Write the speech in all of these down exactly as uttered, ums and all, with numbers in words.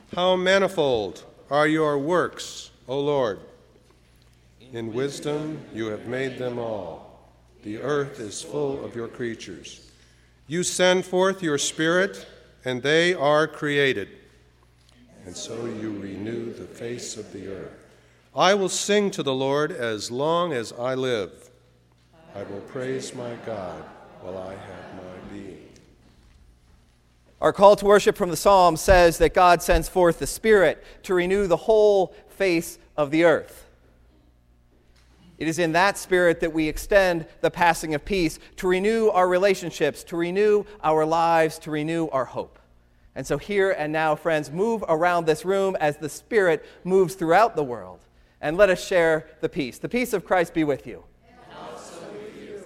How manifold are your works, O Lord! In wisdom you have made them all. The earth is full of your creatures. You send forth your Spirit, and they are created. And so you renew the face of the earth. I will sing to the Lord as long as I live. I will praise my God while I have my being. Our call to worship from the Psalm says that God sends forth the Spirit to renew the whole face of the earth. It is in that Spirit that we extend the passing of peace to renew our relationships, to renew our lives, to renew our hope. And so here and now, friends, move around this room as the Spirit moves throughout the world. And let us share the peace. The peace of Christ be with you. And also with you.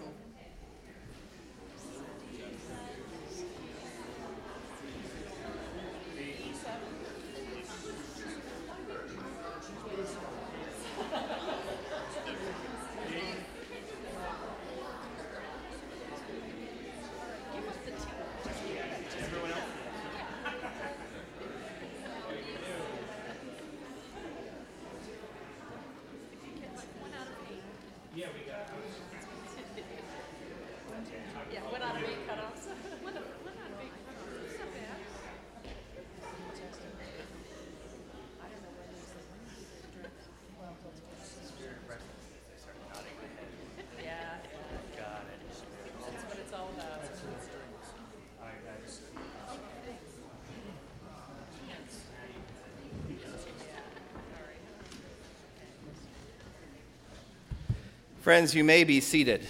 Friends, you may be seated.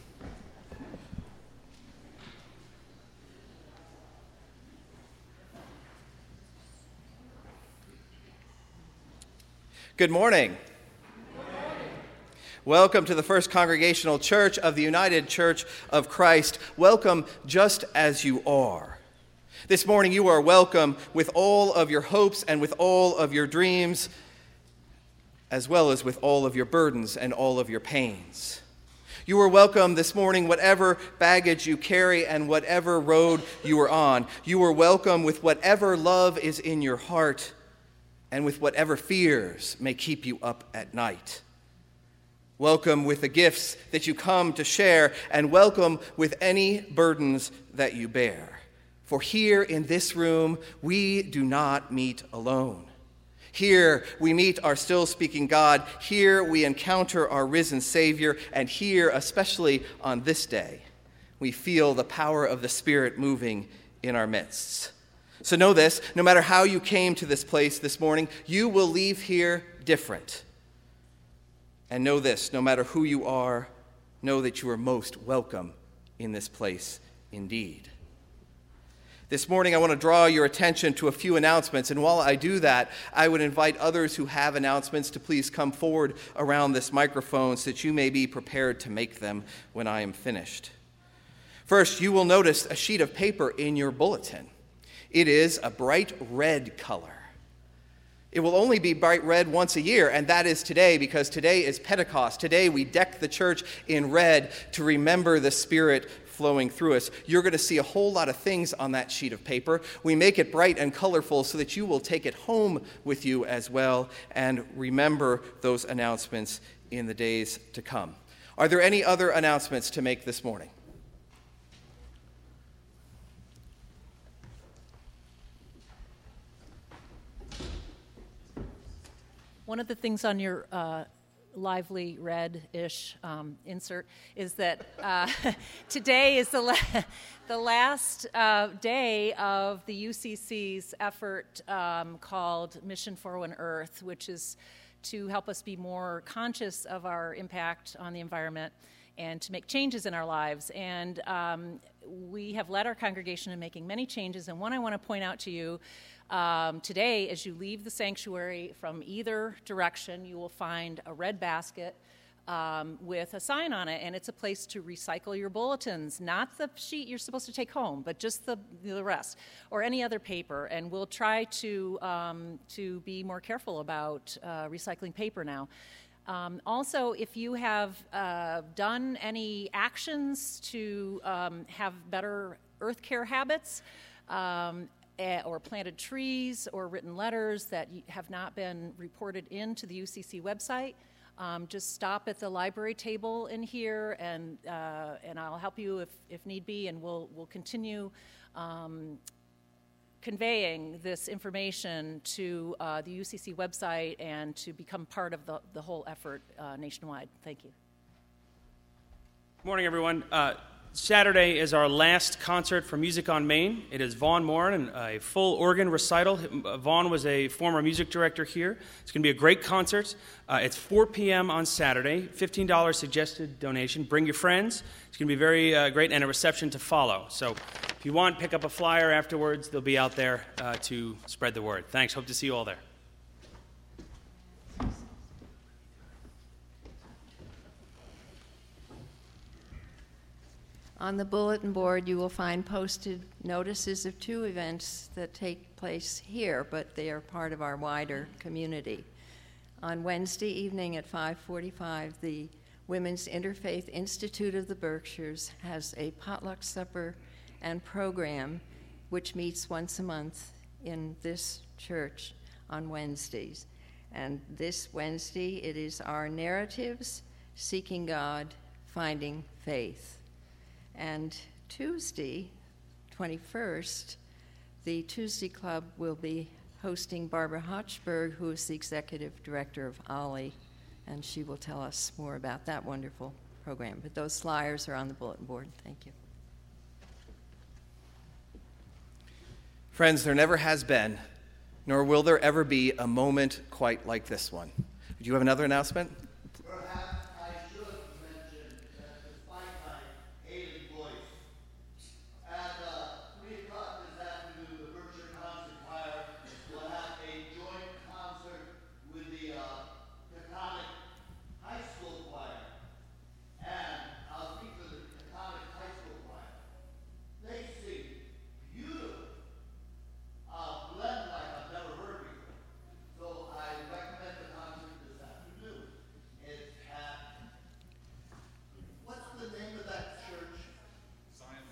Good morning. Good morning. Welcome to the First Congregational Church of the United Church of Christ. Welcome just as you are. This morning you are welcome with all of your hopes and with all of your dreams, as well as with all of your burdens and all of your pains. You are welcome this morning, whatever baggage you carry and whatever road you are on. You are welcome with whatever love is in your heart and with whatever fears may keep you up at night. Welcome with the gifts that you come to share, and welcome with any burdens that you bear. For here in this room, we do not meet alone. Here we meet our still-speaking God. Here we encounter our risen Savior. And here, especially on this day, we feel the power of the Spirit moving in our midst. So know this, no matter how you came to this place this morning, you will leave here different. And know this, no matter who you are, know that you are most welcome in this place indeed. This morning, I want to draw your attention to a few announcements, and while I do that, I would invite others who have announcements to please come forward around this microphone so that you may be prepared to make them when I am finished. First, you will notice a sheet of paper in your bulletin. It is a bright red color. It will only be bright red once a year, and that is today, because today is Pentecost. Today we deck the church in red to remember the Spirit flowing through us. You're going to see a whole lot of things on that sheet of paper. We make it bright and colorful so that you will take it home with you as well and remember those announcements in the days to come. Are there any other announcements to make this morning? One of the things on your uh, lively red-ish um, insert is that uh, today is the, la- the last uh, day of the U C C's effort um, called Mission for One Earth, which is to help us be more conscious of our impact on the environment and to make changes in our lives. And um, we have led our congregation in making many changes, and one I want to point out to you Um, today, as you leave the sanctuary from either direction, you will find a red basket um, with a sign on it, and it's a place to recycle your bulletins, not the sheet you're supposed to take home, but just the the rest, or any other paper. And we'll try to um, to be more careful about uh, recycling paper now. Um, also, if you have uh, done any actions to um, have better earth care habits, um, eh, or planted trees or written letters that y- have not been reported into the U C C website, um, just stop at the library table in here, and uh, and I'll help you if, if need be, and we'll we'll continue um, conveying this information to uh, the U C C website and to become part of the, the whole effort uh, nationwide. Thank you. Good morning, everyone. Uh, Saturday is our last concert for Music on Main. It is Vaughn Morin, a full organ recital. Vaughn was a former music director here. It's going to be a great concert. Uh, it's four p.m. on Saturday, fifteen dollars suggested donation. Bring your friends. It's going to be very uh, great, and a reception to follow. So if you want, pick up a flyer afterwards. They'll be out there uh, to spread the word. Thanks. Hope to see you all there. On the bulletin board, you will find posted notices of two events that take place here, but they are part of our wider community. On Wednesday evening at five forty-five, the Women's Interfaith Institute of the Berkshires has a potluck supper and program which meets once a month in this church on Wednesdays. And this Wednesday, it is our Narratives, Seeking God, Finding Faith. And Tuesday, twenty-first, the Tuesday Club will be hosting Barbara Hochberg, who is the executive director of OLLI, and she will tell us more about that wonderful program. But those flyers are on the bulletin board. Thank you. Friends, there never has been, nor will there ever be, a moment quite like this one. Do you have another announcement? Perhaps I should mention that despite my ailing voice, at uh, three o'clock this afternoon, the Berkshire Concert Choir will have a joint concert with the uh, Taconic High School Choir. And I'll speak for the Taconic High School Choir. They sing beautiful, uh, blend like I've never heard before. So I recommend the concert this afternoon. It's at, what's the name of that church? Zion.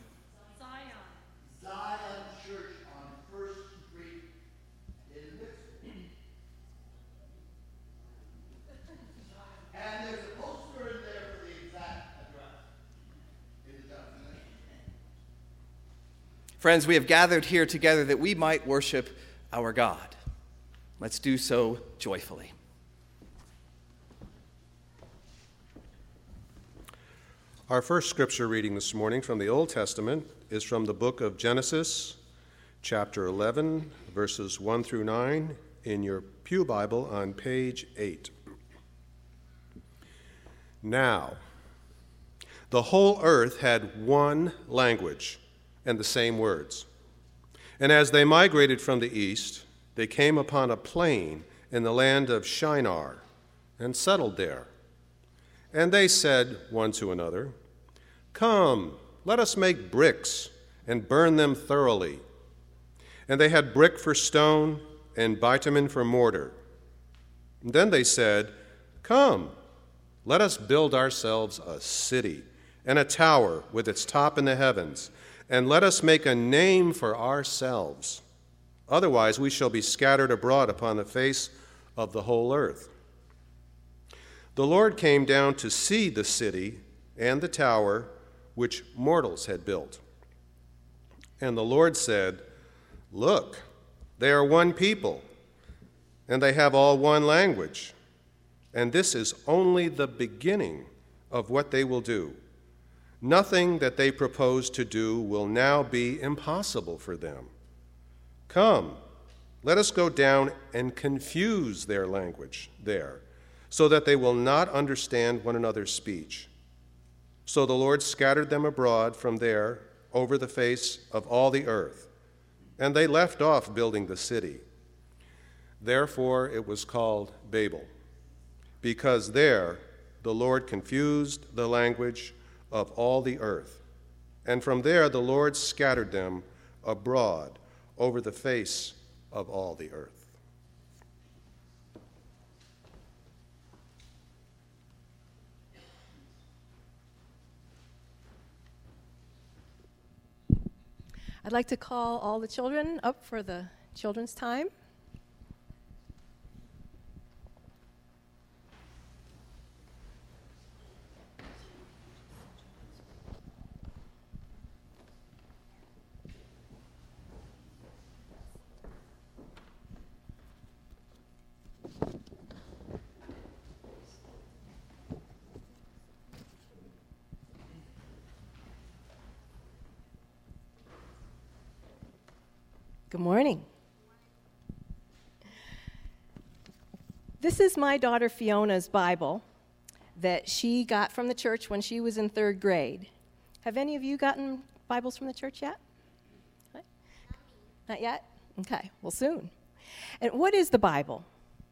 Zion Church on First Street in Nixon. And there's a poster in there for the exact address. It is up to me. Friends, we have gathered here together that we might worship our God. Let's do so joyfully. Our first scripture reading this morning from the Old Testament is from the book of Genesis, chapter eleven, verses one through nine, in your Pew Bible on page eight. Now, the whole earth had one language and the same words. And as they migrated from the east, they came upon a plain in the land of Shinar and settled there. And they said one to another, "Come, let us make bricks and burn them thoroughly." And they had brick for stone and bitumen for mortar. And then they said, "Come, let us build ourselves a city and a tower with its top in the heavens, and let us make a name for ourselves. Otherwise we shall be scattered abroad upon the face of the whole earth." The Lord came down to see the city and the tower which mortals had built. And the Lord said, "Look, they are one people, and they have all one language. And this is only the beginning of what they will do. Nothing that they propose to do will now be impossible for them. Come, let us go down and confuse their language there, so that they will not understand one another's speech." So the Lord scattered them abroad from there over the face of all the earth, and they left off building the city. Therefore it was called Babel, because there the Lord confused the language of all the earth. And from there the Lord scattered them abroad over the face of all the earth. I'd like to call all the children up for the children's time. Good morning. This is my daughter Fiona's Bible that she got from the church when she was in third grade. Have any of you gotten Bibles from the church yet? What? Not yet? Okay, well, soon. And what is the Bible?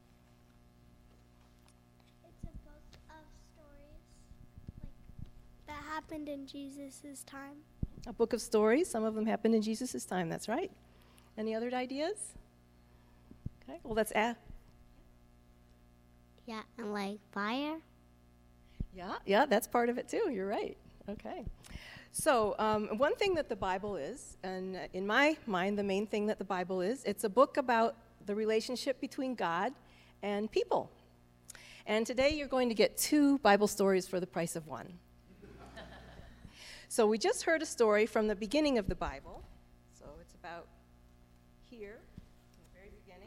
It's a book of stories like, that happened in Jesus' time. A book of stories. Some of them happened in Jesus' time, that's right. Any other ideas? Okay, well, that's a. Yeah, and like fire. Yeah, yeah, that's part of it too. You're right. Okay. So um, one thing that the Bible is, and in my mind, the main thing that the Bible is, it's a book about the relationship between God and people. And today you're going to get two Bible stories for the price of one. So we just heard a story from the beginning of the Bible. So it's about here, in the very beginning.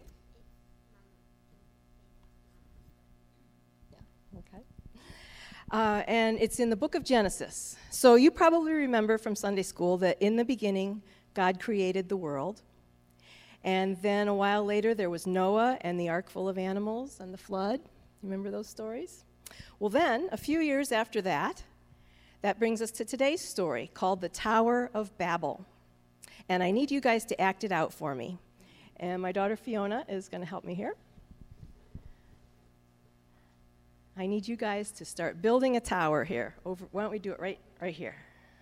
Yeah, okay. Uh, and it's in the book of Genesis. So you probably remember from Sunday school that in the beginning, God created the world. And then a while later, there was Noah and the ark full of animals and the flood. You remember those stories? Well, then, a few years after that, that brings us to today's story called the Tower of Babel. And I need you guys to act it out for me. And my daughter Fiona is going to help me here. I need you guys to start building a tower here. Over, why don't we do it right, right here?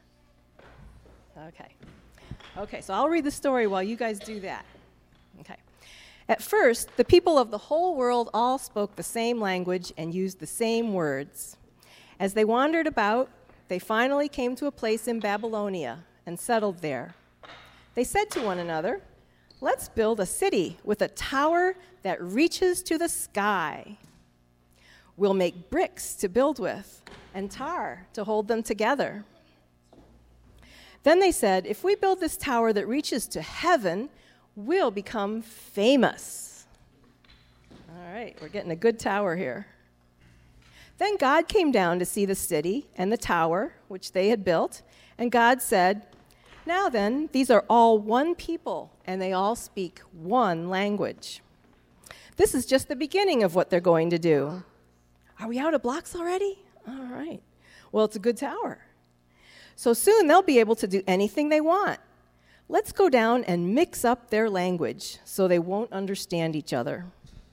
Okay. Okay, so I'll read the story while you guys do that. Okay. At first, the people of the whole world all spoke the same language and used the same words. As they wandered about, they finally came to a place in Babylonia and settled there. They said to one another, "Let's build a city with a tower that reaches to the sky. We'll make bricks to build with and tar to hold them together." Then they said, "If we build this tower that reaches to heaven, we'll become famous." All right, we're getting a good tower here. Then God came down to see the city and the tower which they had built, and God said, "Now then, these are all one people, and they all speak one language. This is just the beginning of what they're going to do." Are we out of blocks already? All right. Well, it's a good tower. So soon they'll be able to do anything they want. Let's go down and mix up their language so they won't understand each other.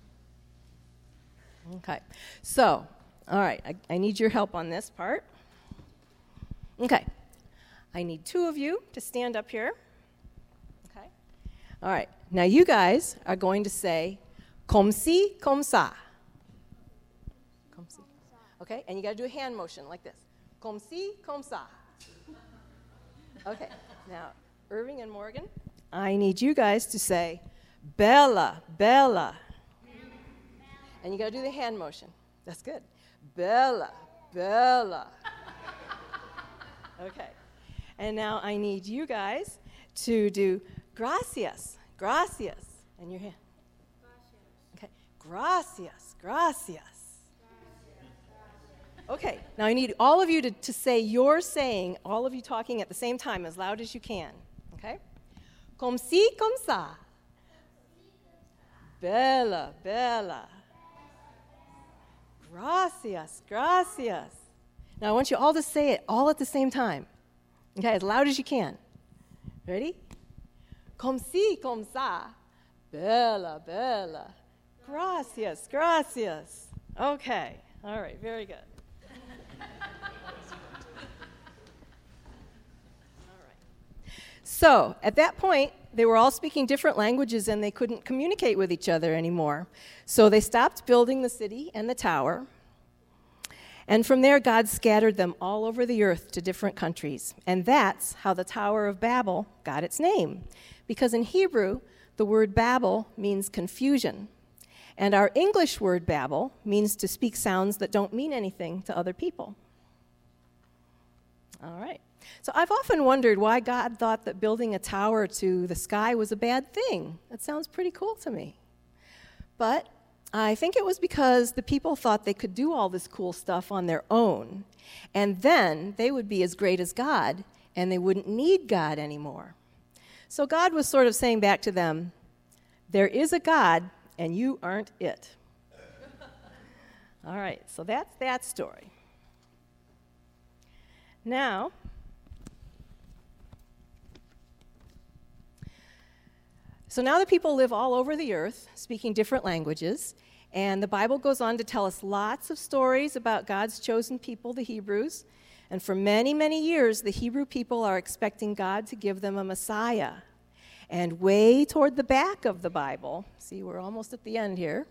Okay. So, all right, I, I need your help on this part. Okay. I need two of you to stand up here. Okay. All right. Now you guys are going to say, "Comme ci, comme ça." Comme ci. Okay, and you got to do a hand motion like this. Comme ci, comme ça. Okay. Now, Irving and Morgan, I need you guys to say, "Bella, Bella." And you got to do the hand motion. That's good. Bella, Bella. Okay. And now I need you guys to do gracias, gracias. And your hand. Okay. Gracias, gracias. Okay. Now I need all of you to, to say your saying, all of you talking at the same time as loud as you can. Okay? Comme ci, comme ça. Bella, bella. Gracias, gracias. Now I want you all to say it all at the same time. Okay, as loud as you can. Ready? Comme ci, comme ça. Bella, bella. Gracias, gracias. Okay. All right, very good. All right. So, at that point, they were all speaking different languages and they couldn't communicate with each other anymore. So they stopped building the city and the tower. And from there, God scattered them all over the earth to different countries. And that's how the Tower of Babel got its name. Because in Hebrew, the word Babel means confusion. And our English word Babel means to speak sounds that don't mean anything to other people. All right. So I've often wondered why God thought that building a tower to the sky was a bad thing. That sounds pretty cool to me. But I think it was because the people thought they could do all this cool stuff on their own, and then they would be as great as God, and they wouldn't need God anymore. So God was sort of saying back to them, there is a God, and you aren't it. All right, so that's that story. Now, so now the people live all over the earth, speaking different languages, and the Bible goes on to tell us lots of stories about God's chosen people, the Hebrews. And for many, many years, the Hebrew people are expecting God to give them a Messiah. And way toward the back of the Bible, see, we're almost at the end here,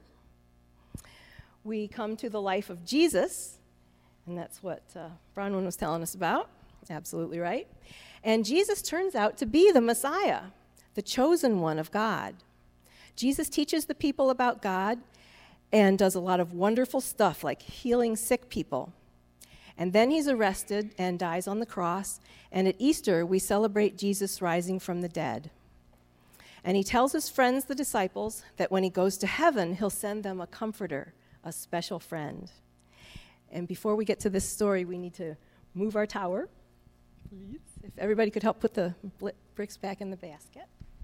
we come to the life of Jesus, and that's what uh, Bronwyn was telling us about. Absolutely right. And Jesus turns out to be the Messiah, the chosen one of God. Jesus teaches the people about God and does a lot of wonderful stuff like healing sick people. And then he's arrested and dies on the cross, and at Easter we celebrate Jesus rising from the dead. And he tells his friends, the disciples, that when he goes to heaven, he'll send them a comforter, a special friend. And before we get to this story, we need to move our tower. Please. If everybody could help put the bricks back in the basket.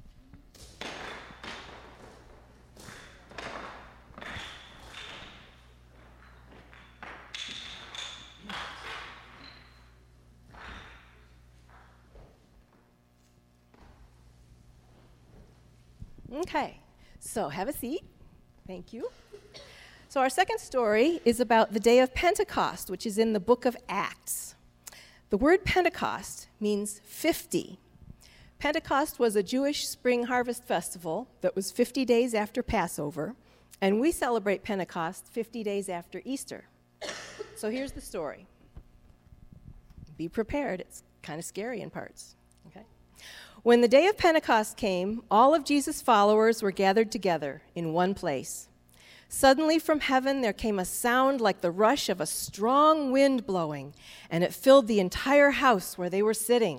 Okay, so have a seat. Thank you. So our second story is about the day of Pentecost, which is in the book of Acts. The word Pentecost means fifty. Pentecost was a Jewish spring harvest festival that was fifty days after Passover, and we celebrate Pentecost fifty days after Easter. So here's the story. Be prepared, it's kind of scary in parts. Okay. When the day of Pentecost came, all of Jesus' followers were gathered together in one place. Suddenly from heaven there came a sound like the rush of a strong wind blowing, and it filled the entire house where they were sitting.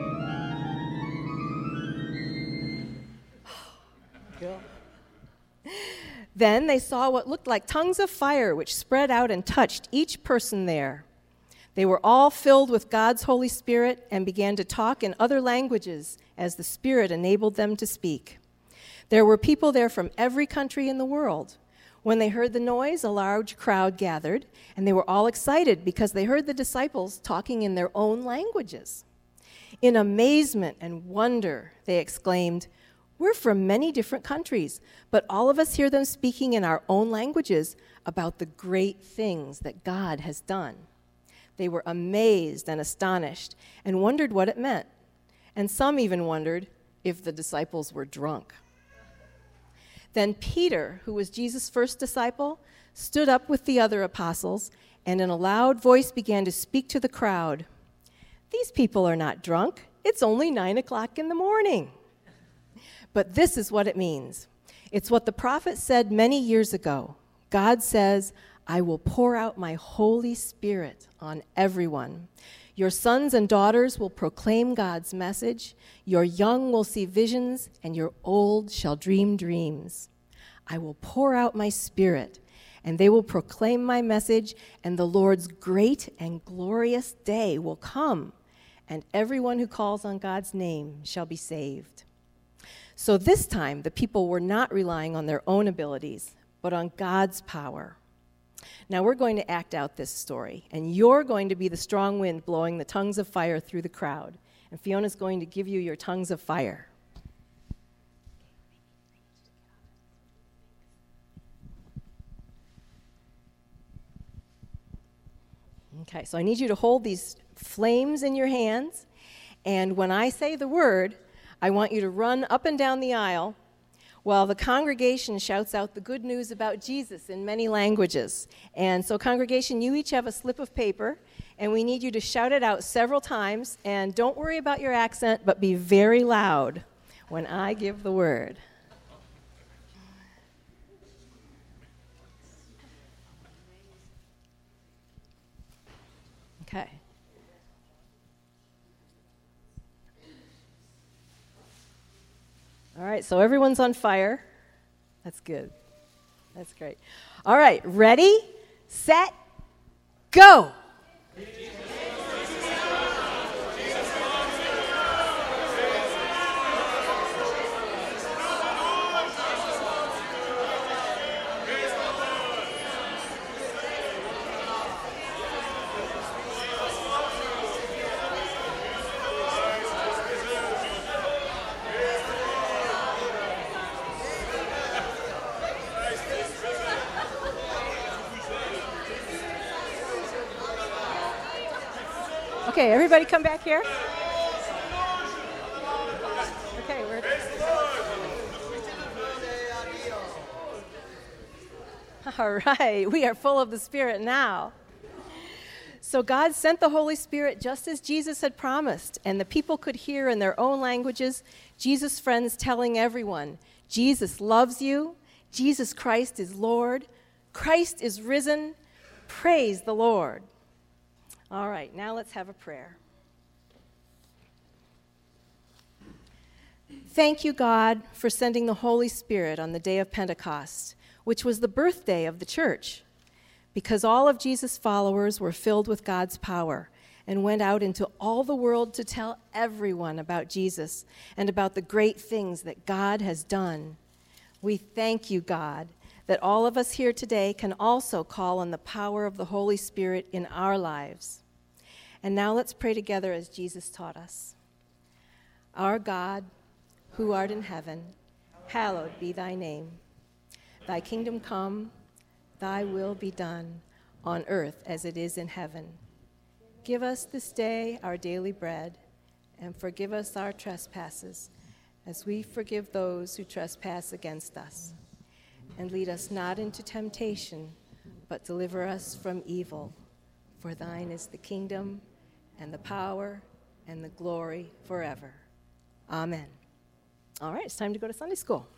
Then they saw what looked like tongues of fire which spread out and touched each person there. They were all filled with God's Holy Spirit and began to talk in other languages as the Spirit enabled them to speak. There were people there from every country in the world. When they heard the noise, a large crowd gathered, and they were all excited because they heard the disciples talking in their own languages. In amazement and wonder, they exclaimed, "We're from many different countries, but all of us hear them speaking in our own languages about the great things that God has done." They were amazed and astonished and wondered what it meant. And some even wondered if the disciples were drunk. Then Peter, who was Jesus' first disciple, stood up with the other apostles and in a loud voice began to speak to the crowd. "These people are not drunk. It's only nine o'clock in the morning." But this is what it means. It's what the prophet said many years ago. God says, "I will pour out my Holy Spirit on everyone. Your sons and daughters will proclaim God's message. Your young will see visions, and your old shall dream dreams. I will pour out my Spirit, and they will proclaim my message, and the Lord's great and glorious day will come, and everyone who calls on God's name shall be saved." So this time, the people were not relying on their own abilities, but on God's power. Now we're going to act out this story, and you're going to be the strong wind blowing the tongues of fire through the crowd. And Fiona's going to give you your tongues of fire. Okay, so I need you to hold these flames in your hands, and when I say the word, I want you to run up and down the aisle. while the congregation shouts out the good news about Jesus in many languages. And so, congregation, you each have a slip of paper, and we need you to shout it out several times. And don't worry about your accent, but be very loud when I give the word. Okay. All right, so everyone's on fire. That's good. That's great. All right, ready, set, go. Okay, everybody come back here. Okay, we're... All right, we are full of the Spirit now. So God sent the Holy Spirit just as Jesus had promised, and the people could hear in their own languages Jesus' friends telling everyone, Jesus loves you, Jesus Christ is Lord, Christ is risen, praise the Lord. All right, now let's have a prayer. Thank you, God, for sending the Holy Spirit on the day of Pentecost, which was the birthday of the church, because all of Jesus' followers were filled with God's power and went out into all the world to tell everyone about Jesus and about the great things that God has done. We thank you, God, that all of us here today can also call on the power of the Holy Spirit in our lives. And now let's pray together as Jesus taught us. Our God, who art in heaven, hallowed be thy name. Thy kingdom come, thy will be done, on earth as it is in heaven. Give us this day our daily bread, and forgive us our trespasses, as we forgive those who trespass against us. And lead us not into temptation, but deliver us from evil. For thine is the kingdom, and the power, and the glory forever. Amen. All right, it's time to go to Sunday school.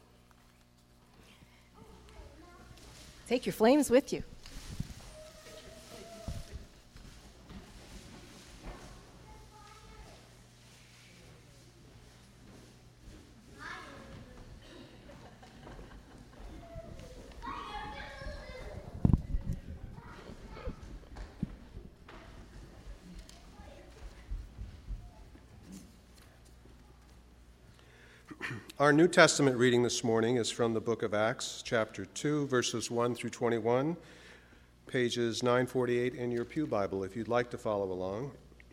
Take your flames with you. Our New Testament reading this morning is from the book of Acts, chapter two, verses one through twenty-one, pages nine forty-eight in your pew Bible, if you'd like to follow along.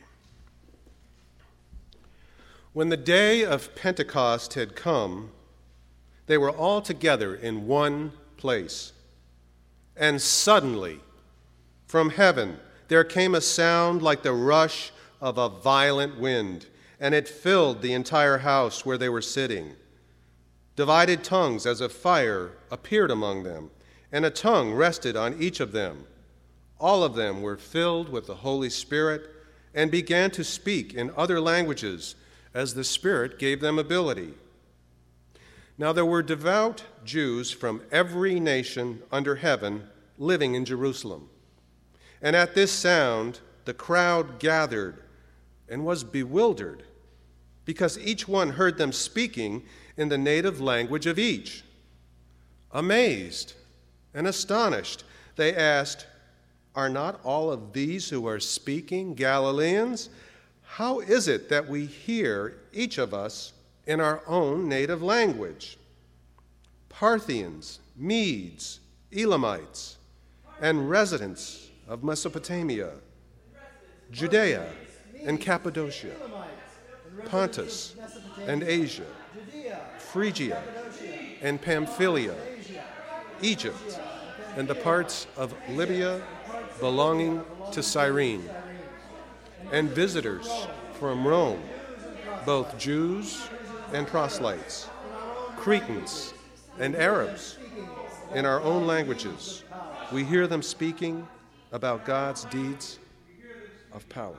When the day of Pentecost had come, they were all together in one place. And suddenly, from heaven, there came a sound like the rush of a violent wind, and it filled the entire house where they were sitting. Divided tongues as of fire appeared among them, and a tongue rested on each of them. All of them were filled with the Holy Spirit and began to speak in other languages as the Spirit gave them ability. Now there were devout Jews from every nation under heaven living in Jerusalem. And at this sound the crowd gathered and was bewildered, because each one heard them speaking in the native language of each. Amazed and astonished, they asked, "Are not all of these who are speaking Galileans? How is it that we hear, each of us, in our own native language? Parthians, Medes, Elamites, and residents of Mesopotamia, Judea and Cappadocia, Pontus and Asia, Phrygia and Pamphylia, Egypt, and the parts of Libya belonging to Cyrene, and visitors from Rome, both Jews and proselytes, Cretans and Arabs in our own languages. We hear them speaking about God's deeds of power.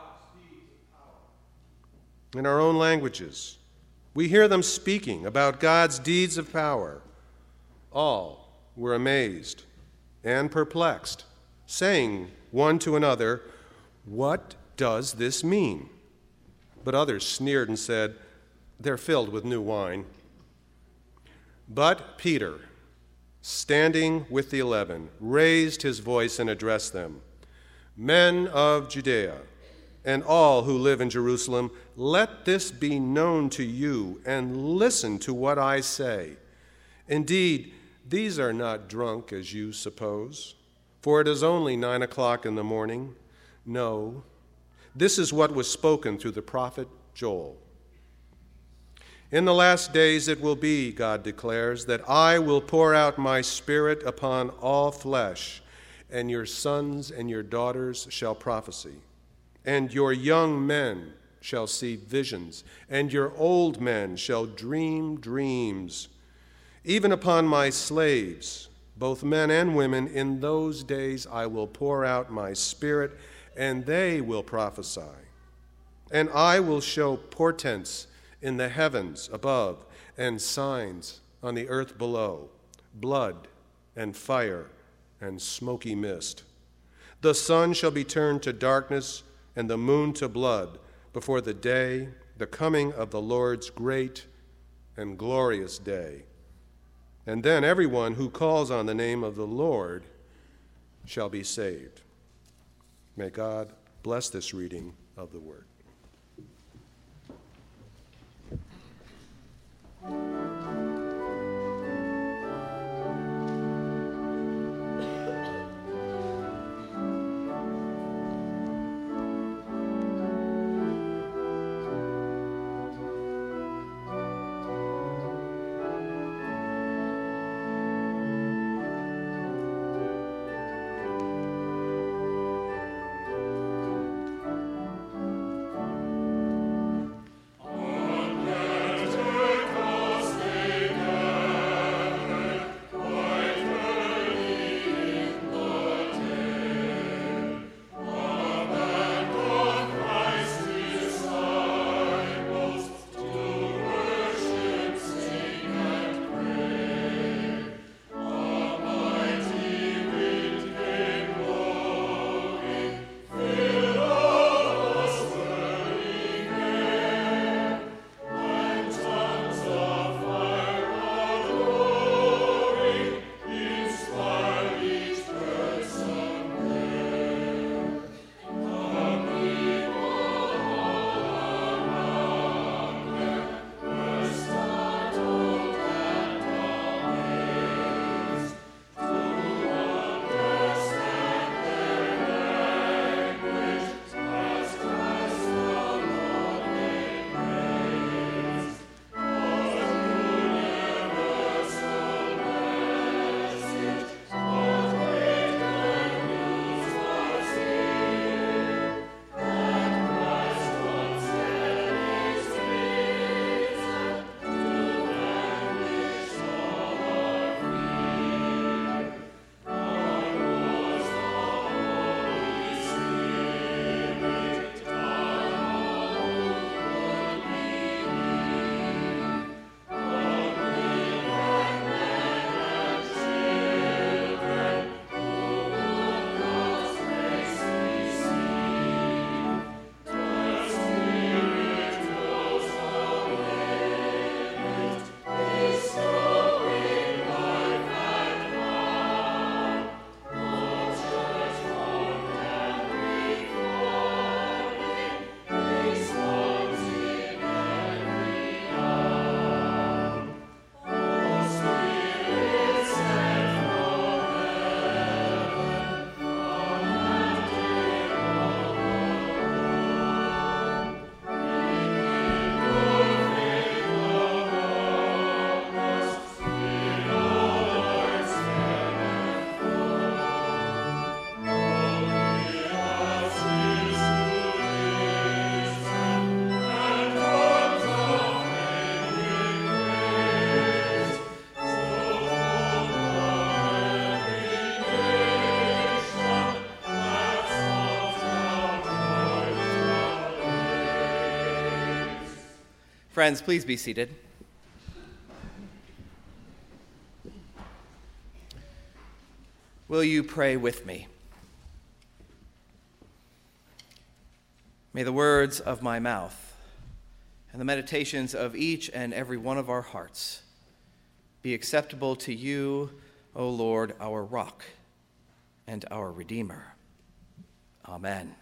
In our own languages, we hear them speaking about God's deeds of power. All were amazed and perplexed, saying one to another, "What does this mean?" But others sneered and said, "They're filled with new wine." But Peter, standing with the eleven, raised his voice and addressed them, "Men of Judea, and all who live in Jerusalem, let this be known to you, and listen to what I say. Indeed, these are not drunk as you suppose, for it is only nine o'clock in the morning. No, this is what was spoken through the prophet Joel. In the last days it will be, God declares, that I will pour out my Spirit upon all flesh, and your sons and your daughters shall prophesy, and your young men shall see visions, and your old men shall dream dreams. Even upon my slaves, both men and women, in those days I will pour out my Spirit, and they will prophesy. And I will show portents in the heavens above and signs on the earth below, blood and fire and smoky mist. The sun shall be turned to darkness and the moon to blood before the day, the coming of the Lord's great and glorious day. And then everyone who calls on the name of the Lord shall be saved." May God bless this reading of the word. Friends, please be seated. Will you pray with me? May the words of my mouth and the meditations of each and every one of our hearts be acceptable to you, O Lord, our rock and our Redeemer. Amen.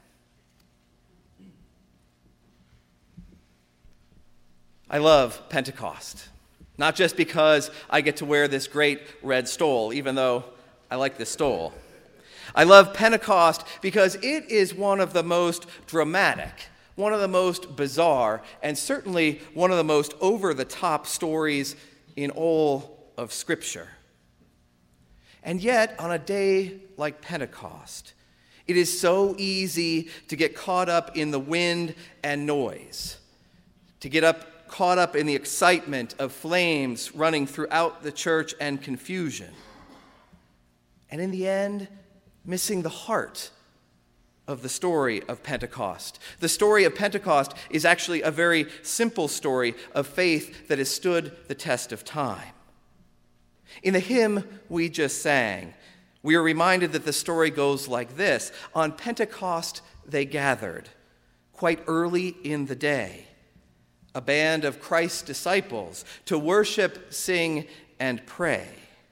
I love Pentecost, not just because I get to wear this great red stole, even though I like this stole. I love Pentecost because it is one of the most dramatic, one of the most bizarre, and certainly one of the most over-the-top stories in all of Scripture. And yet, on a day like Pentecost, it is so easy to get caught up in the wind and noise, to get up, caught up in the excitement of flames running throughout the church and confusion. And in the end, missing the heart of the story of Pentecost. The story of Pentecost is actually a very simple story of faith that has stood the test of time. In the hymn we just sang, we are reminded that the story goes like this. On Pentecost they gathered, quite early in the day, a band of Christ's disciples to worship, sing, and pray.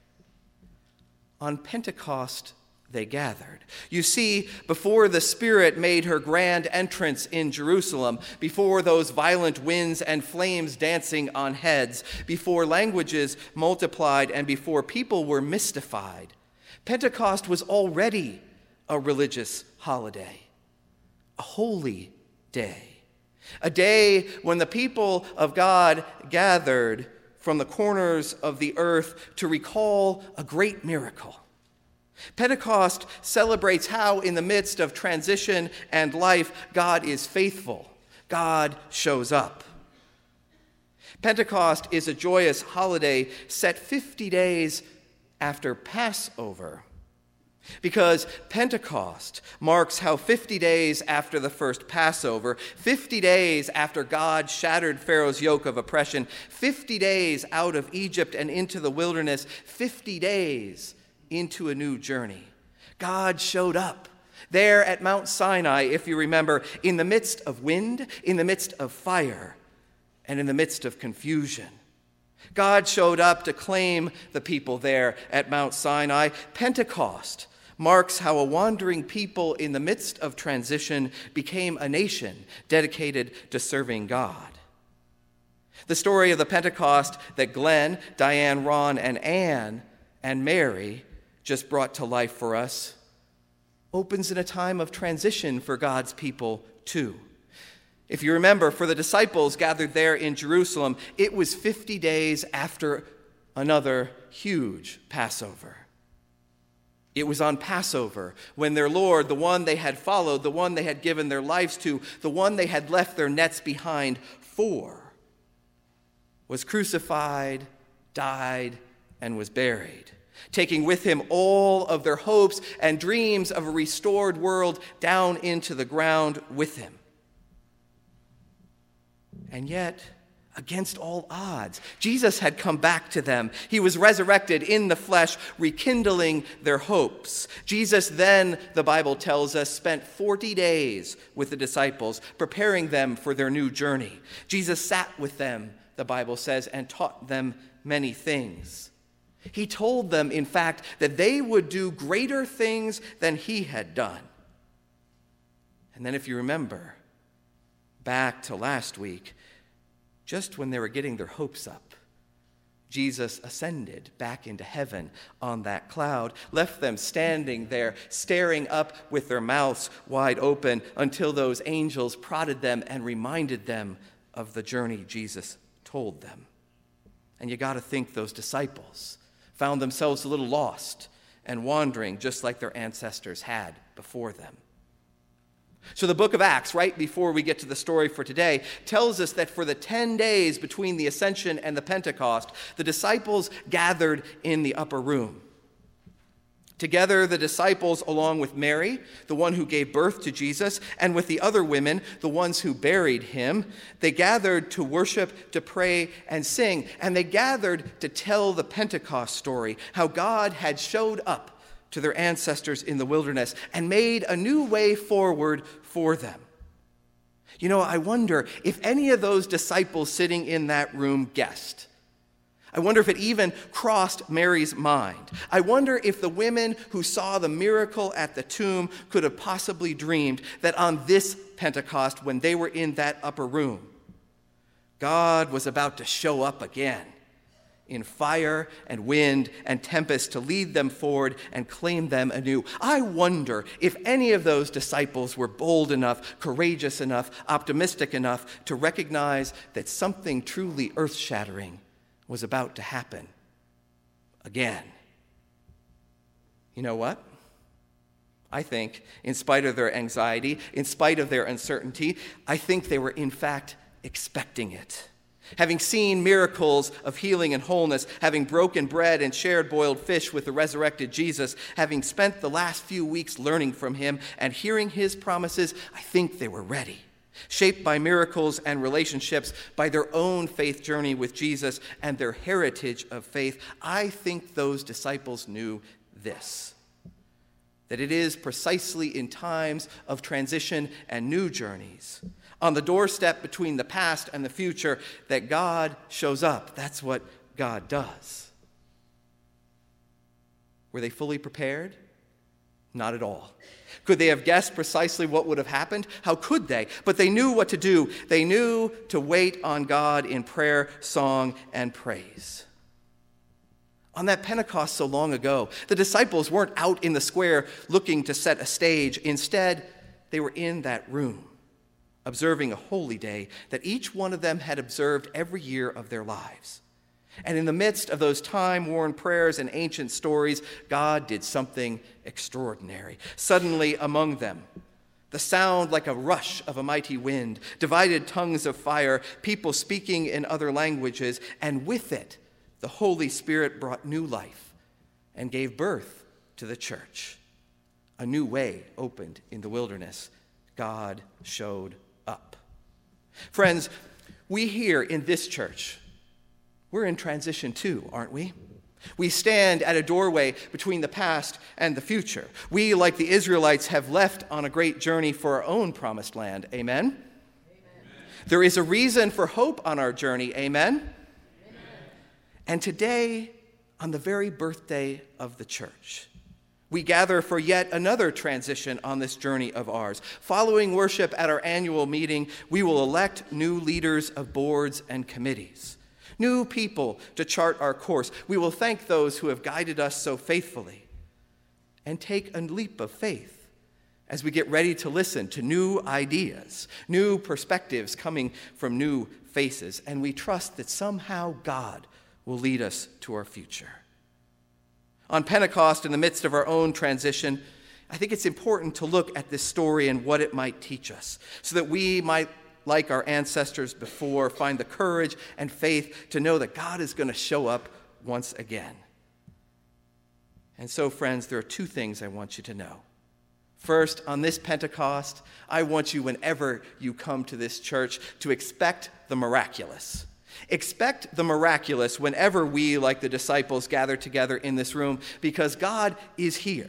On Pentecost they gathered. You see, before the Spirit made her grand entrance in Jerusalem, before those violent winds and flames dancing on heads, before languages multiplied, and before people were mystified, Pentecost was already a religious holiday, a holy day, a day when the people of God gathered from the corners of the earth to recall a great miracle. Pentecost celebrates how, in the midst of transition and life, God is faithful. God shows up. Pentecost is a joyous holiday set fifty days after Passover, because Pentecost marks how fifty days after the first Passover, fifty days after God shattered Pharaoh's yoke of oppression, fifty days out of Egypt and into the wilderness, fifty days into a new journey, God showed up there at Mount Sinai, if you remember, in the midst of wind, in the midst of fire, and in the midst of confusion. God showed up to claim the people there at Mount Sinai. Pentecost marks how a wandering people in the midst of transition became a nation dedicated to serving God. The story of the Pentecost that Glenn, Diane, Ron, and Anne, and Mary just brought to life for us opens in a time of transition for God's people too. If you remember, for the disciples gathered there in Jerusalem, it was fifty days after another huge Passover. It was on Passover when their Lord, the one they had followed, the one they had given their lives to, the one they had left their nets behind for, was crucified, died, and was buried, taking with him all of their hopes and dreams of a restored world down into the ground with him. And yet, against all odds, Jesus had come back to them. He was resurrected in the flesh, rekindling their hopes. Jesus then, the Bible tells us, spent forty days with the disciples, preparing them for their new journey. Jesus sat with them, the Bible says, and taught them many things. He told them, in fact, that they would do greater things than he had done. And then if you remember, back to last week, just when they were getting their hopes up, Jesus ascended back into heaven on that cloud, left them standing there, staring up with their mouths wide open until those angels prodded them and reminded them of the journey Jesus told them. And you got to think those disciples found themselves a little lost and wandering just like their ancestors had before them. So the book of Acts, right before we get to the story for today, tells us that for the ten days between the Ascension and the Pentecost, the disciples gathered in the upper room Together, the disciples, along with Mary, the one who gave birth to Jesus, and with the other women, the ones who buried him, they gathered to worship, to pray, and sing. And they gathered to tell the Pentecost story, how God had showed up to their ancestors in the wilderness and made a new way forward for them. You know, I wonder if any of those disciples sitting in that room guessed. I wonder if it even crossed Mary's mind. I wonder if the women who saw the miracle at the tomb could have possibly dreamed that on this Pentecost, when they were in that upper room, God was about to show up again in fire and wind and tempest to lead them forward and claim them anew. I wonder if any of those disciples were bold enough, courageous enough, optimistic enough to recognize that something truly earth-shattering was about to happen again. You know what? I think, in spite of their anxiety, in spite of their uncertainty, I think they were in fact expecting it. Having seen miracles of healing and wholeness, having broken bread and shared boiled fish with the resurrected Jesus, having spent the last few weeks learning from him and hearing his promises, I think they were ready. Shaped by miracles and relationships, by their own faith journey with Jesus and their heritage of faith, I think those disciples knew this: that it is precisely in times of transition and new journeys, on the doorstep between the past and the future, that God shows up. That's what God does. Were they fully prepared? Not at all. Could they have guessed precisely what would have happened? How could they? But they knew what to do. They knew to wait on God in prayer, song, and praise. On that Pentecost so long ago, the disciples weren't out in the square looking to set a stage. Instead, they were in that room, observing a holy day that each one of them had observed every year of their lives. And in the midst of those time-worn prayers and ancient stories, God did something extraordinary. Suddenly among them, the sound like a rush of a mighty wind, divided tongues of fire, people speaking in other languages, and with it, the Holy Spirit brought new life and gave birth to the church. A new way opened in the wilderness. God showed up. Friends, we here in this church, we're in transition too, aren't we? We stand at a doorway between the past and the future. We, like the Israelites, have left on a great journey for our own promised land. Amen? Amen. There is a reason for hope on our journey. Amen? Amen? And today, on the very birthday of the church, we gather for yet another transition on this journey of ours. Following worship at our annual meeting, we will elect new leaders of boards and committees. New people to chart our course. We will thank those who have guided us so faithfully and take a leap of faith as we get ready to listen to new ideas, new perspectives coming from new faces, and we trust that somehow God will lead us to our future. On Pentecost, in the midst of our own transition, I think it's important to look at this story and what it might teach us so that we might, like our ancestors before, find the courage and faith to know that God is going to show up once again. And so, friends, there are two things I want you to know. First, on this Pentecost, I want you, whenever you come to this church, to expect the miraculous. Expect the miraculous whenever we, like the disciples, gather together in this room, because God is here.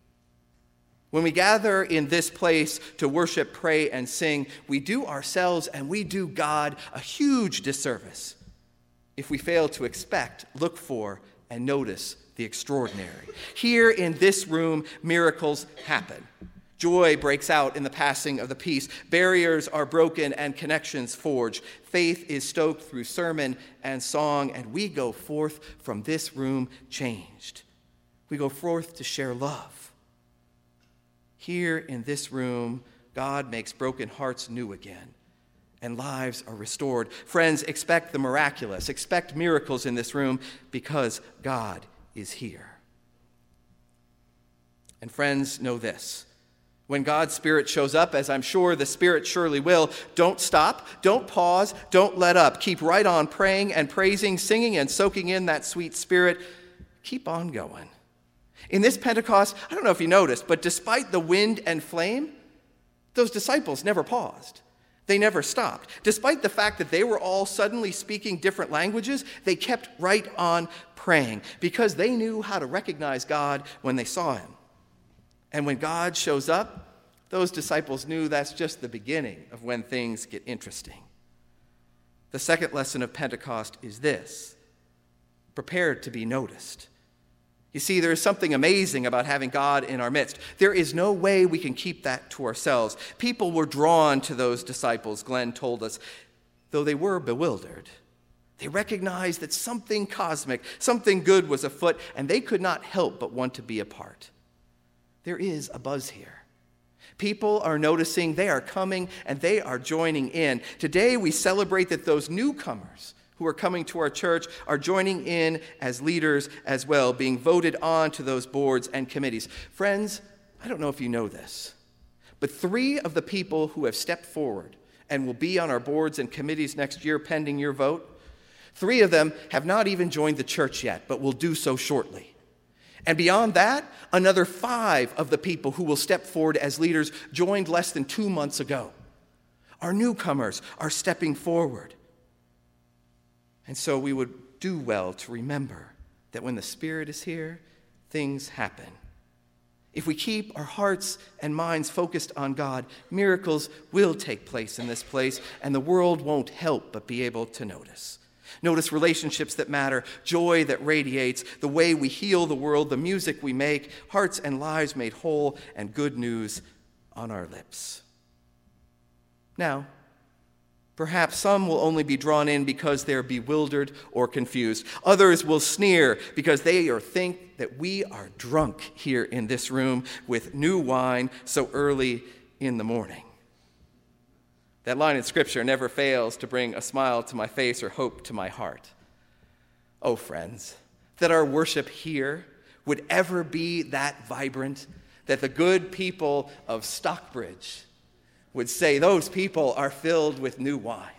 When we gather in this place to worship, pray, and sing, we do ourselves and we do God a huge disservice if we fail to expect, look for, and notice the extraordinary. Here in this room, miracles happen. Joy breaks out in the passing of the peace. Barriers are broken and connections forged. Faith is stoked through sermon and song, and we go forth from this room changed. We go forth to share love. Here in this room, God makes broken hearts new again, and lives are restored. Friends, expect the miraculous. Expect miracles in this room because God is here. And friends, know this. When God's Spirit shows up, as I'm sure the Spirit surely will, don't stop, don't pause, don't let up. Keep right on praying and praising, singing and soaking in that sweet Spirit. Keep on going. In this Pentecost, I don't know if you noticed, but despite the wind and flame, those disciples never paused. They never stopped. Despite the fact that they were all suddenly speaking different languages, they kept right on praying because they knew how to recognize God when they saw him. And when God shows up, those disciples knew that's just the beginning of when things get interesting. The second lesson of Pentecost is this: prepare to be noticed. You see, there is something amazing about having God in our midst. There is no way we can keep that to ourselves. People were drawn to those disciples, Glenn told us, though they were bewildered. They recognized that something cosmic, something good was afoot, and they could not help but want to be a part. There is a buzz here. People are noticing, they are coming, and they are joining in. Today we celebrate that those newcomers who are coming to our church are joining in as leaders as well, being voted on to those boards and committees. Friends, I don't know if you know this, but three of the people who have stepped forward and will be on our boards and committees next year pending your vote, three of them have not even joined the church yet, but will do so shortly. And beyond that, another five of the people who will step forward as leaders joined less than two months ago. Our newcomers are stepping forward. And so we would do well to remember that when the Spirit is here, things happen. If we keep our hearts and minds focused on God, miracles will take place in this place, and the world won't help but be able to notice. Notice relationships that matter, joy that radiates, the way we heal the world, the music we make, hearts and lives made whole, and good news on our lips. Now, perhaps some will only be drawn in because they're bewildered or confused. Others will sneer because they or think that we are drunk here in this room with new wine so early in the morning. That line in Scripture never fails to bring a smile to my face or hope to my heart. Oh, friends, that our worship here would ever be that vibrant, that the good people of Stockbridge would say those people are filled with new wine.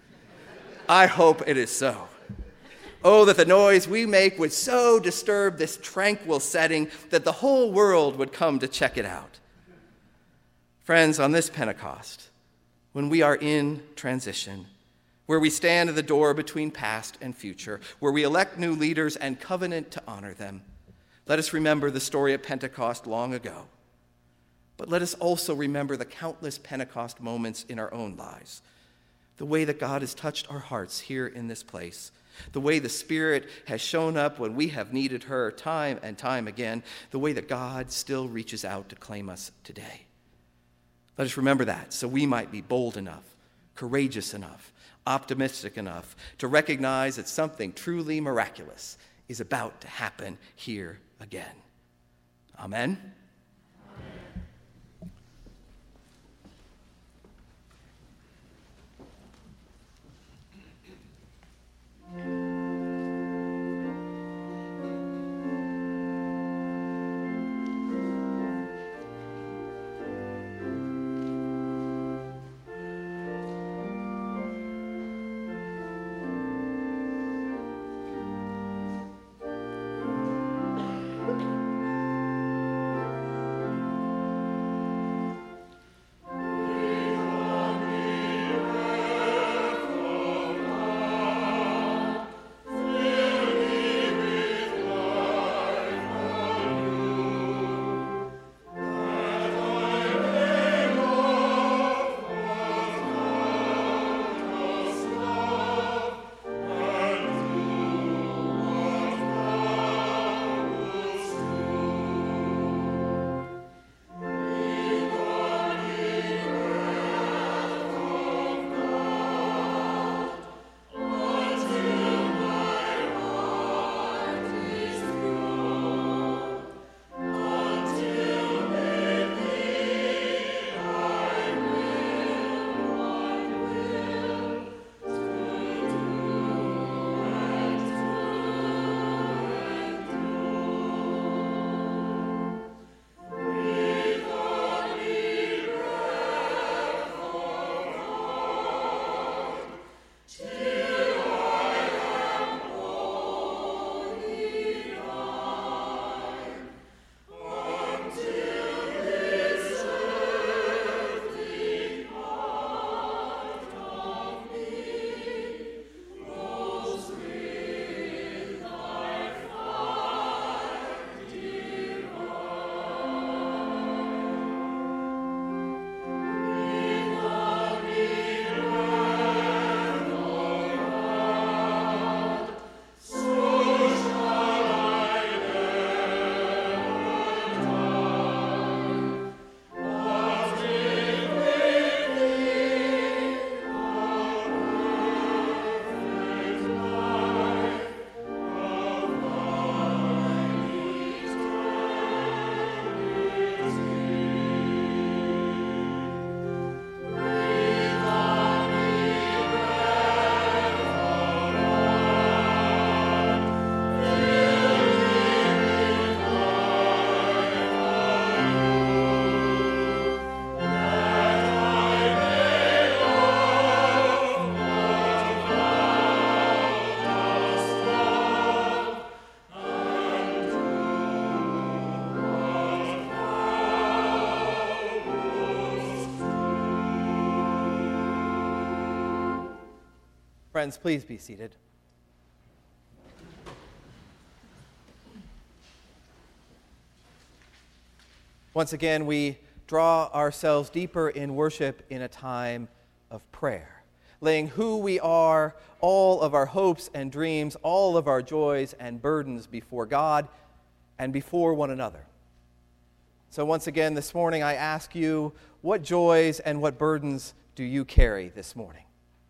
I hope it is so. Oh, that the noise we make would so disturb this tranquil setting that the whole world would come to check it out. Friends, on this Pentecost, when we are in transition, where we stand at the door between past and future, where we elect new leaders and covenant to honor them, let us remember the story of Pentecost long ago. But let us also remember the countless Pentecost moments in our own lives, the way that God has touched our hearts here in this place, the way the Spirit has shown up when we have needed her time and time again, the way that God still reaches out to claim us today. Let us remember that so we might be bold enough, courageous enough, optimistic enough to recognize that something truly miraculous is about to happen here again. Amen. Friends, please be seated. Once again, we draw ourselves deeper in worship in a time of prayer, laying who we are, all of our hopes and dreams, all of our joys and burdens before God and before one another. So once again, this morning, I ask you, what joys and what burdens do you carry this morning?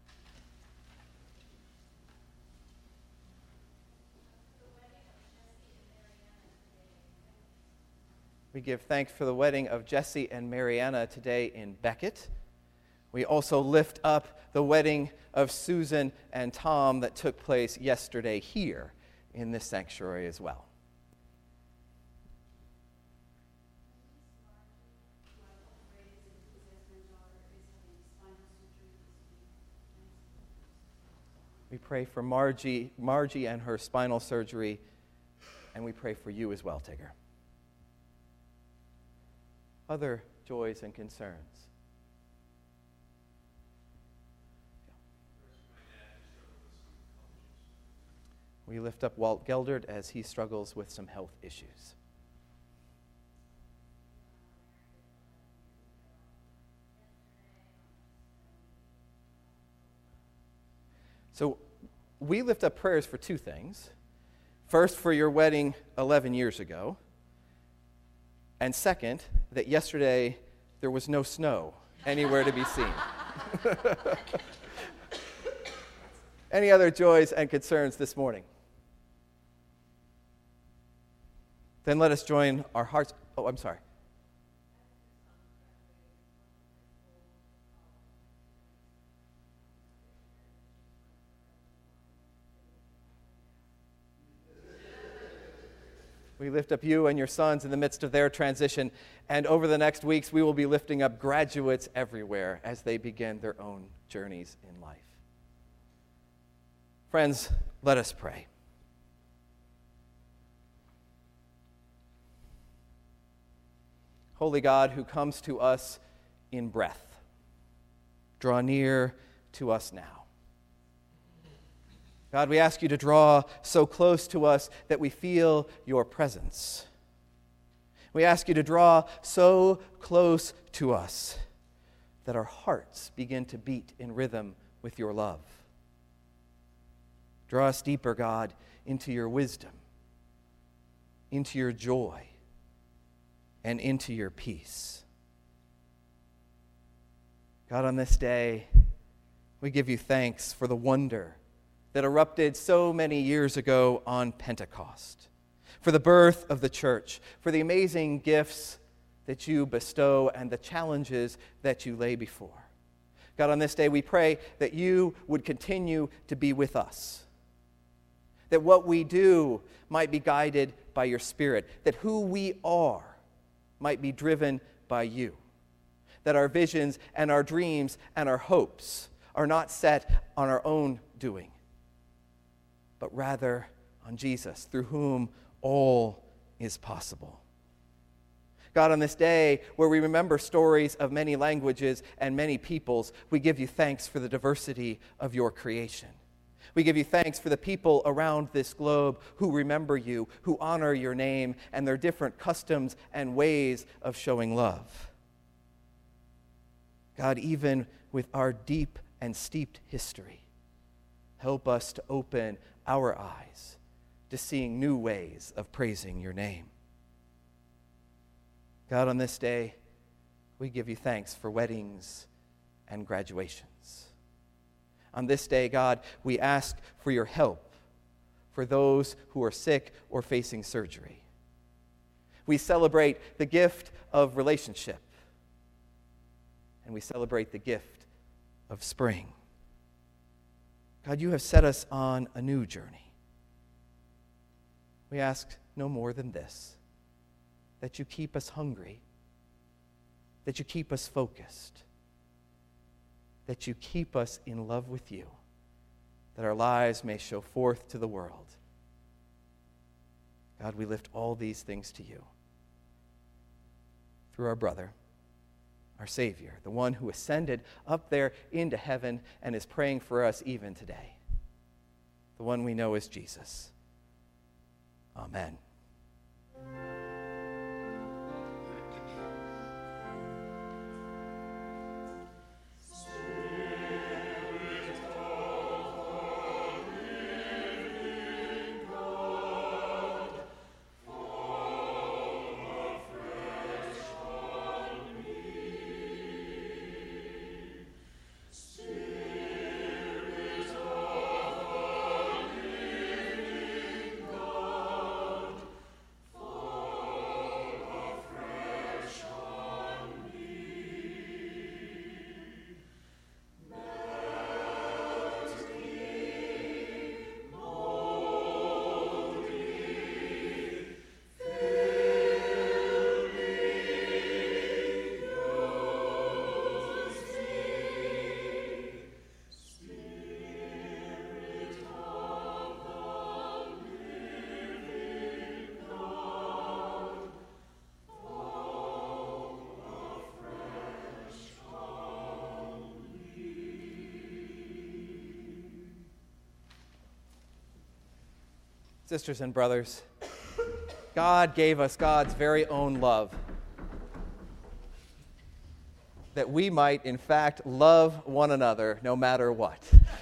We give thanks for the wedding of Jesse and Mariana today in Beckett. We also lift up the wedding of Susan and Tom that took place yesterday here in this sanctuary as well. We pray for Margie, Margie and her spinal surgery, and we pray for you as well, Tigger. Other joys and concerns. We lift up Walt Geldert as he struggles with some health issues. So we lift up prayers for two things. First, for your wedding eleven years ago. And second, that yesterday there was no snow anywhere to be seen. Any other joys and concerns this morning? Then let us join our hearts. Oh, I'm sorry. We lift up you and your sons in the midst of their transition, and over the next weeks we will be lifting up graduates everywhere as they begin their own journeys in life. Friends, let us pray. Holy God, who comes to us in breath, draw near to us now. God, we ask you to draw so close to us that we feel your presence. We ask you to draw so close to us that our hearts begin to beat in rhythm with your love. Draw us deeper, God, into your wisdom, into your joy, and into your peace. God, on this day, we give you thanks for the wonder that erupted so many years ago on Pentecost, for the birth of the church, for the amazing gifts that you bestow and the challenges that you lay before. God, on this day we pray that you would continue to be with us, that what we do might be guided by your Spirit, that who we are might be driven by you, that our visions and our dreams and our hopes are not set on our own doing, but rather on Jesus, through whom all is possible. God, on this day where we remember stories of many languages and many peoples, we give you thanks for the diversity of your creation. We give you thanks for the people around this globe who remember you, who honor your name, and their different customs and ways of showing love. God, even with our deep and steeped history, help us to open our eyes to seeing new ways of praising your name. God, on this day, we give you thanks for weddings and graduations. On this day, God, we ask for your help for those who are sick or facing surgery. We celebrate the gift of relationship, and we celebrate the gift of spring. God, you have set us on a new journey. We ask no more than this, that you keep us hungry, that you keep us focused, that you keep us in love with you, that our lives may show forth to the world. God, we lift all these things to you through our brother, our Savior, the one who ascended up there into heaven and is praying for us even today. the one we know as Jesus. Amen. Sisters and brothers, God gave us God's very own love, that we might, in fact, love one another no matter what.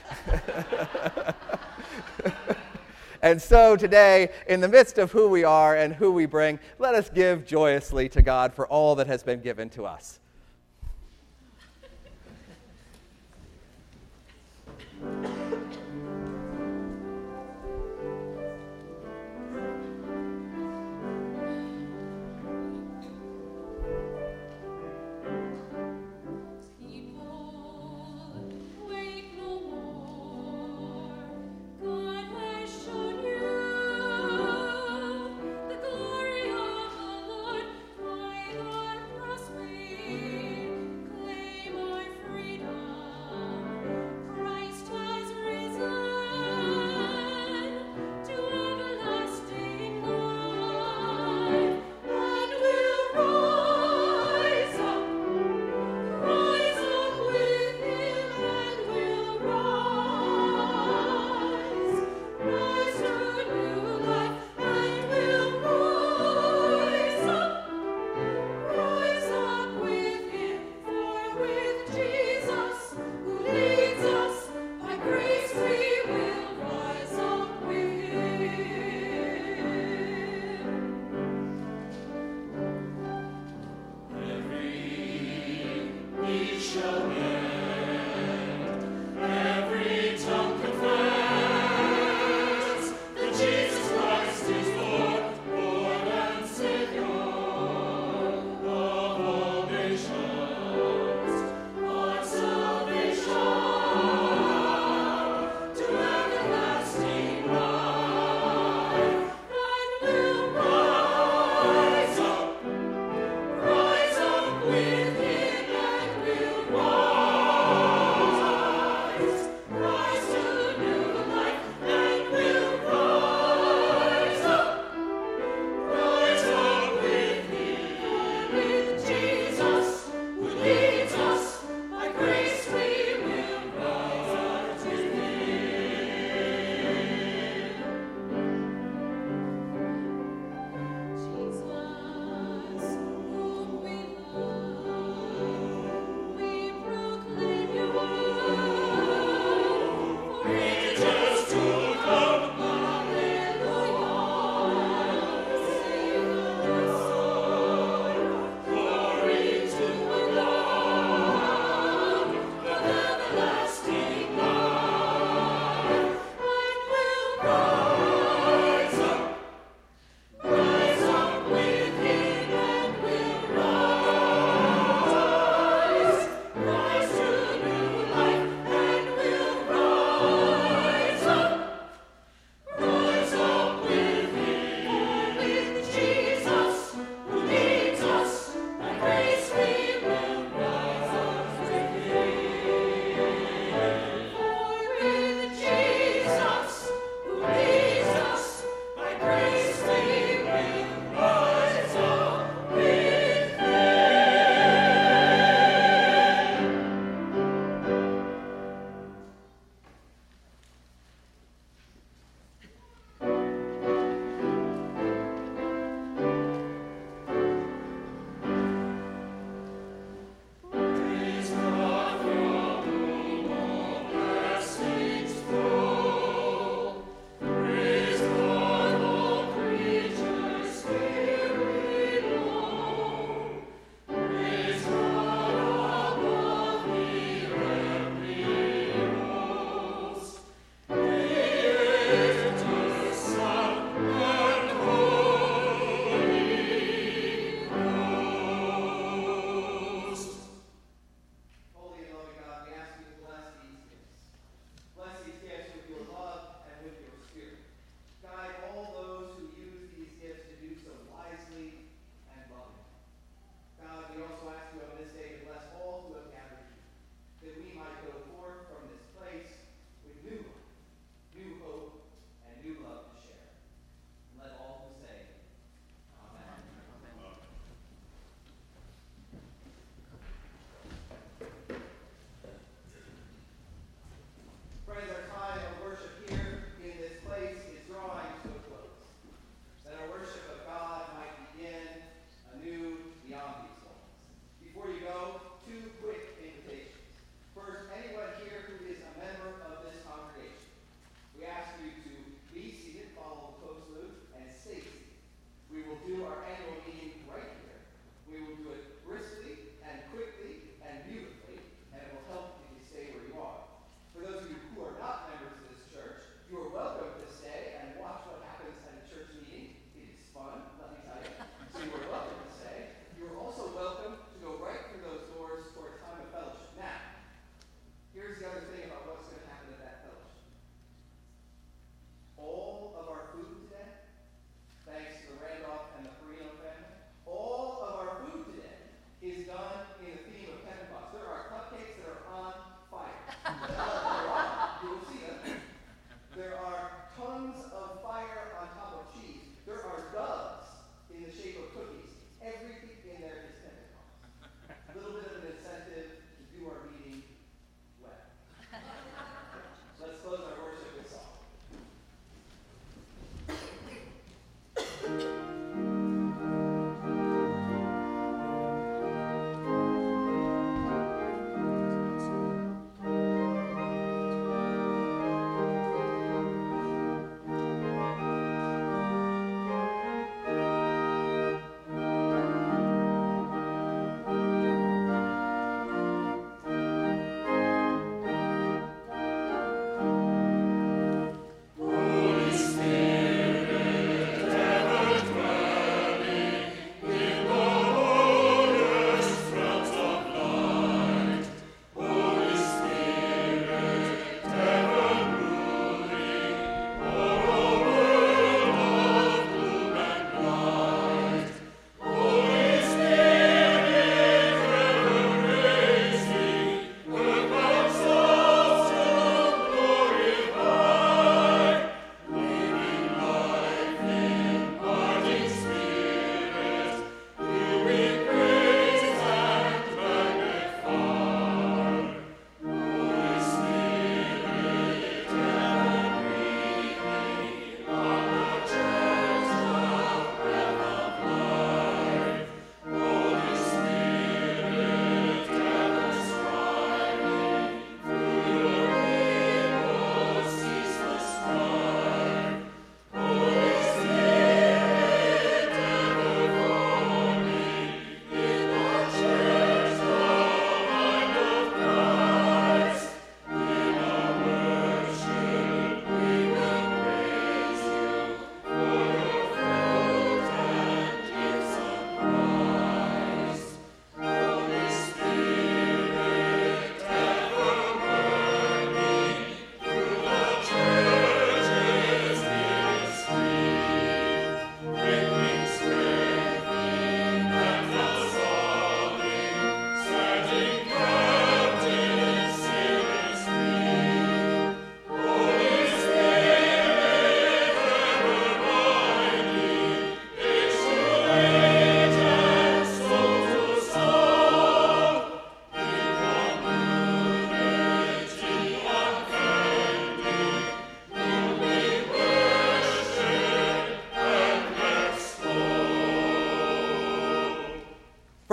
And so today, in the midst of who we are and who we bring, let us give joyously to God for all that has been given to us. The glory of the Lord, my Lord, prosper.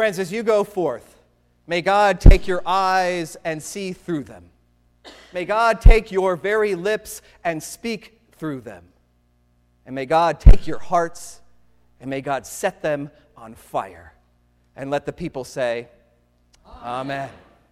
Friends, as you go forth, may God take your eyes and see through them. May God take your very lips and speak through them. And may God take your hearts and may God set them on fire. And let the people say, Amen.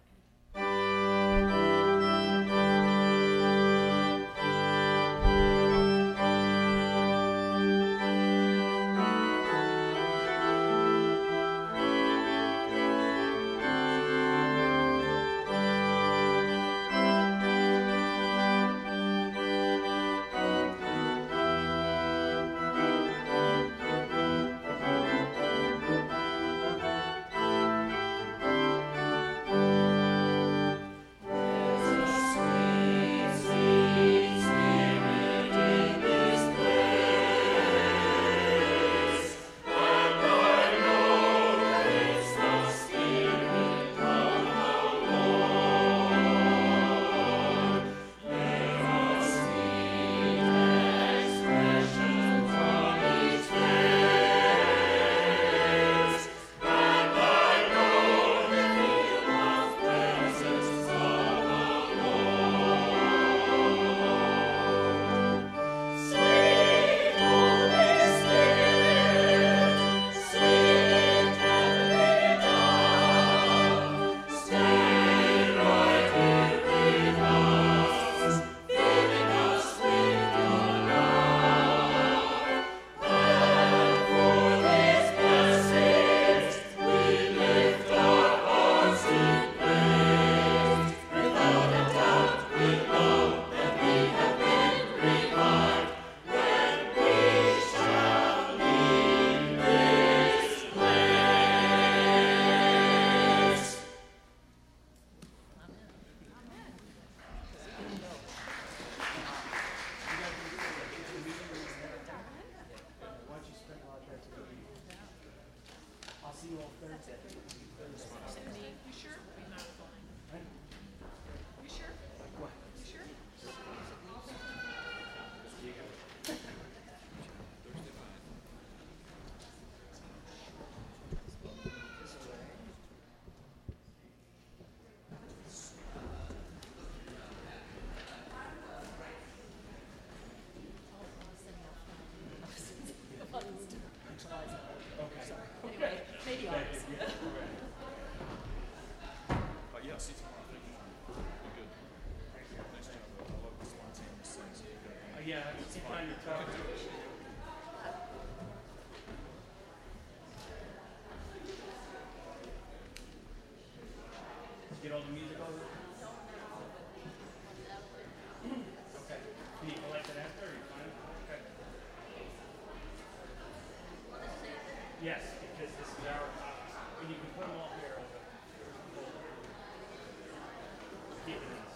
Yeah, keep on your toes. Get all the music over? Okay. Can you collect it after, or are you fine? Okay. Yes, because this is our copies. And you can put them all here. Keep it nice.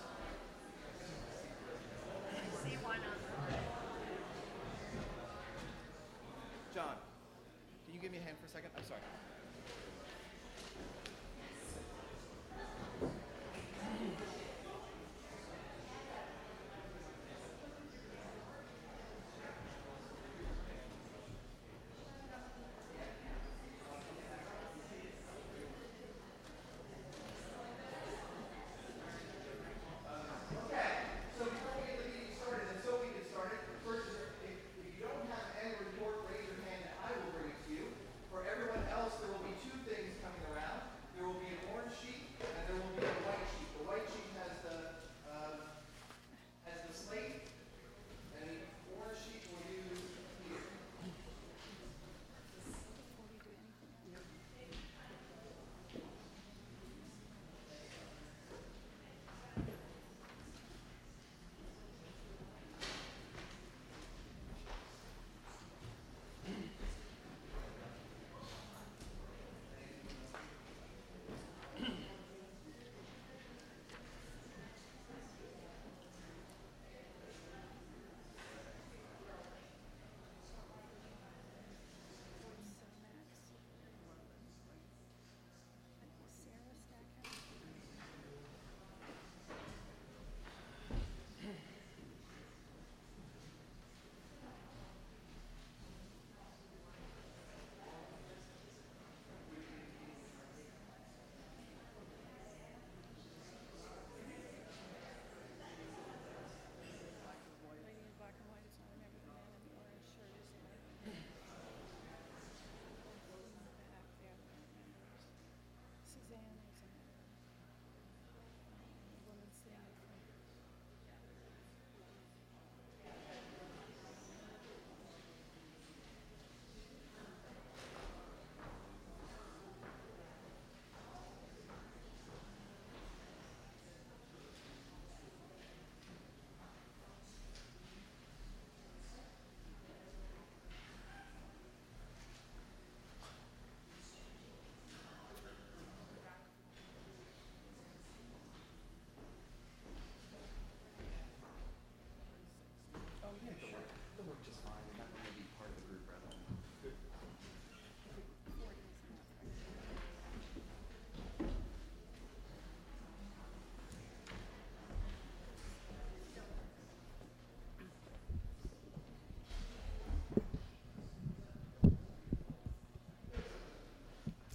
John, can you give me a hand for a second? I'm sorry.